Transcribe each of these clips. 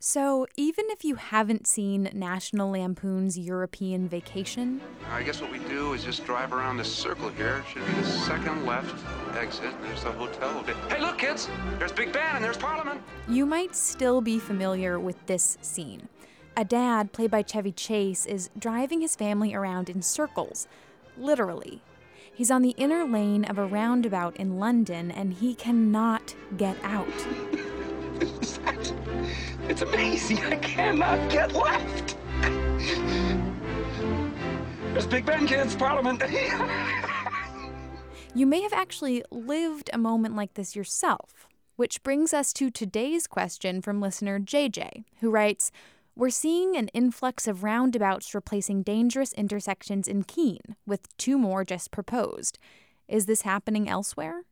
So, even if you haven't seen National Lampoon's European Vacation, I guess what we do is just drive around this circle here. It should be the second left exit. There's the hotel. Hey, look, kids! There's Big Ben and there's Parliament. you might still be familiar with this scene. A dad, played by Chevy Chase, is driving his family around in circles, literally. He's on the inner lane of a roundabout in London, and he cannot get out. It's amazing. I cannot get left. There's Big Ben, kids, Parliament. You may have actually lived a moment like this yourself, which brings us to today's question from listener JJ, who writes, "We're seeing an influx of roundabouts replacing dangerous intersections in Keene, with 2 more just proposed. Is this happening elsewhere?"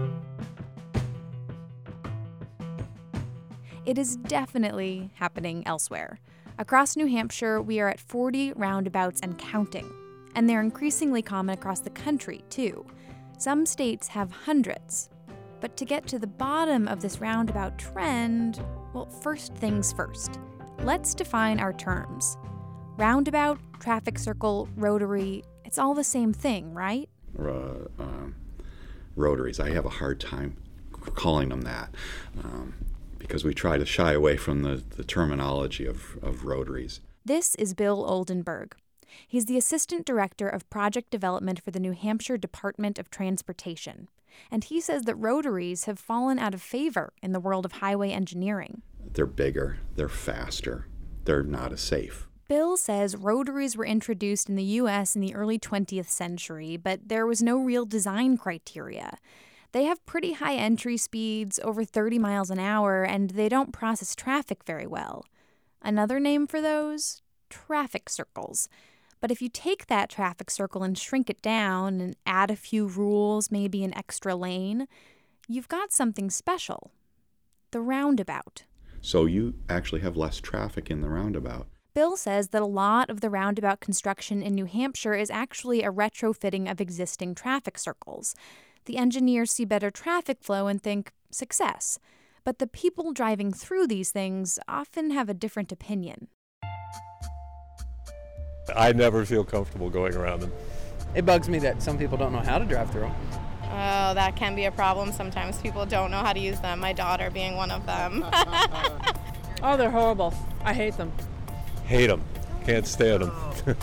It is definitely happening elsewhere. Across New Hampshire, we are at 40 roundabouts and counting. And they're increasingly common across the country, too. Some states have hundreds. But to get to the bottom of this roundabout trend, well, first things first. Let's define our terms. Roundabout, traffic circle, rotary, it's all the same thing, right? Rotaries. I have a hard time calling them that. Because we try to shy away from the terminology of rotaries. This is Bill Oldenburg. He's the Assistant Director of Project Development for the New Hampshire Department of Transportation. And he says that rotaries have fallen out of favor in the world of highway engineering. They're bigger, they're faster, they're not as safe. Bill says rotaries were introduced in the U.S. in the early 20th century, but there was no real design criteria. They have pretty high entry speeds, over 30 miles an hour, and they don't process traffic very well. Another name for those? Traffic circles. But if you take that traffic circle and shrink it down and add a few rules, maybe an extra lane, you've got something special. The roundabout. So you actually have less traffic in the roundabout. Bill says that a lot of the roundabout construction in New Hampshire is actually a retrofitting of existing traffic circles. The engineers see better traffic flow and think, success. But the people driving through these things often have a different opinion. I never feel comfortable going around them. It bugs me that some people don't know how to drive through them. Oh, that can be a problem. Sometimes people don't know how to use them, my daughter being one of them. Oh, they're horrible. I hate them. Hate them. Can't stand them.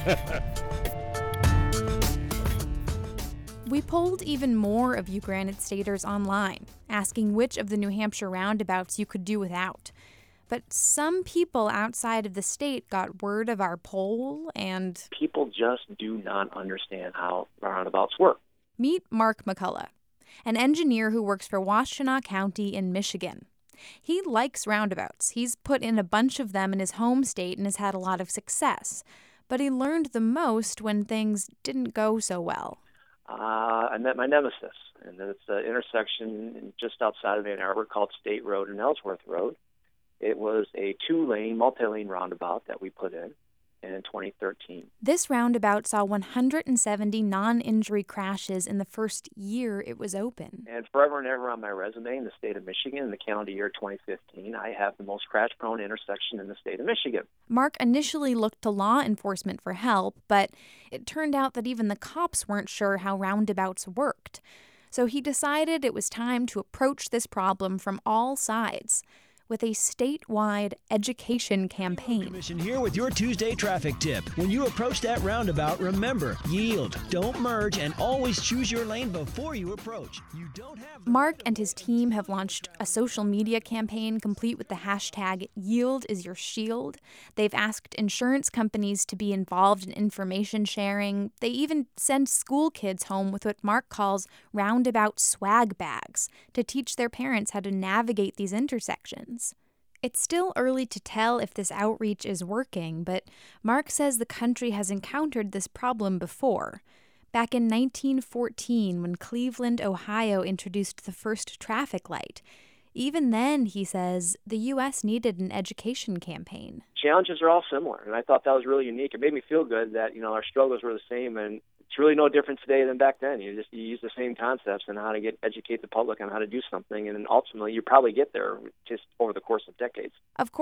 We polled even more of you Granite Staters online, asking which of the New Hampshire roundabouts you could do without. But some people outside of the state got word of our poll and... people just do not understand how roundabouts work. Meet Mark McCullough, an engineer who works for Washtenaw County in Michigan. He likes roundabouts. He's put in a bunch of them in his home state and has had a lot of success. But he learned the most when things didn't go so well. I met my nemesis, and it's an intersection just outside of Ann Arbor called State Road and Ellsworth Road. It was a 2-lane, multi-lane roundabout that we put in 2013. This roundabout saw 170 non-injury crashes in the first year it was open. And forever and ever on my resume in the state of Michigan, in the calendar year 2015, I have the most crash-prone intersection in the state of Michigan. Mark initially looked to law enforcement for help, but it turned out that even the cops weren't sure how roundabouts worked. So he decided it was time to approach this problem from all sides, with a statewide education campaign. Commission here with your Tuesday traffic tip. When you approach that roundabout, remember, yield, don't merge, and always choose your lane before you approach. You don't have... Mark and his team have launched a social media campaign complete with the hashtag #YieldIsYourShield. They've asked insurance companies to be involved in information sharing. They even send school kids home with what Mark calls roundabout swag bags to teach their parents how to navigate these intersections. It's still early to tell if this outreach is working, but Mark says the country has encountered this problem before. Back in 1914, when Cleveland, Ohio introduced the first traffic light. Even then, he says, the U.S. needed an education campaign. Challenges are all similar, and I thought that was really unique. It made me feel good that, our struggles were the same, and it's really no different today than back then. You use the same concepts and how to educate the public on how to do something, and then ultimately you probably get there just over the course of decades. Of course,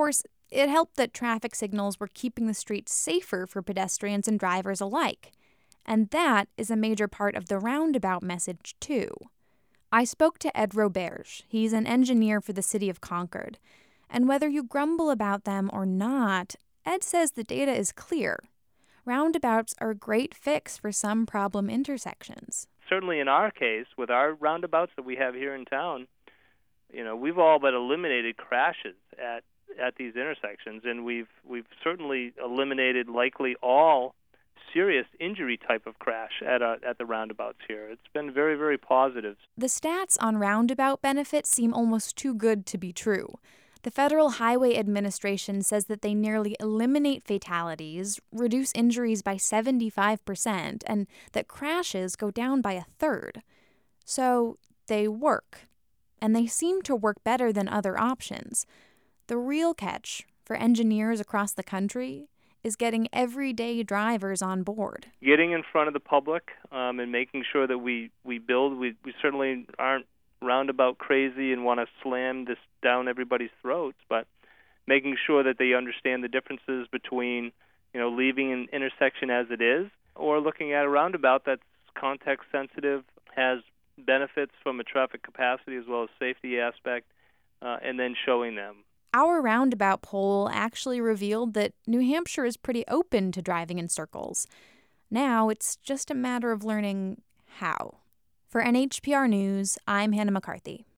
It helped that traffic signals were keeping the streets safer for pedestrians and drivers alike. And that is a major part of the roundabout message, too. I spoke to Ed Roberge. He's an engineer for the city of Concord. And whether you grumble about them or not, Ed says the data is clear. Roundabouts are a great fix for some problem intersections. Certainly in our case, with our roundabouts that we have here in town, we've all but eliminated crashes at these intersections, and we've certainly eliminated likely all serious injury type of crash at the roundabouts here. It's been very, very positive. The stats on roundabout benefits seem almost too good to be true. The Federal Highway Administration says that they nearly eliminate fatalities, reduce injuries by 75%, and that crashes go down by a third. So they work. And they seem to work better than other options. The real catch for engineers across the country is getting everyday drivers on board. Getting in front of the public and making sure that we build. We certainly aren't roundabout crazy and want to slam this down everybody's throats, but making sure that they understand the differences between, leaving an intersection as it is or looking at a roundabout that's context sensitive, has benefits from a traffic capacity as well as safety aspect, and then showing them. Our roundabout poll actually revealed that New Hampshire is pretty open to driving in circles. Now it's just a matter of learning how. For NHPR News, I'm Hannah McCarthy.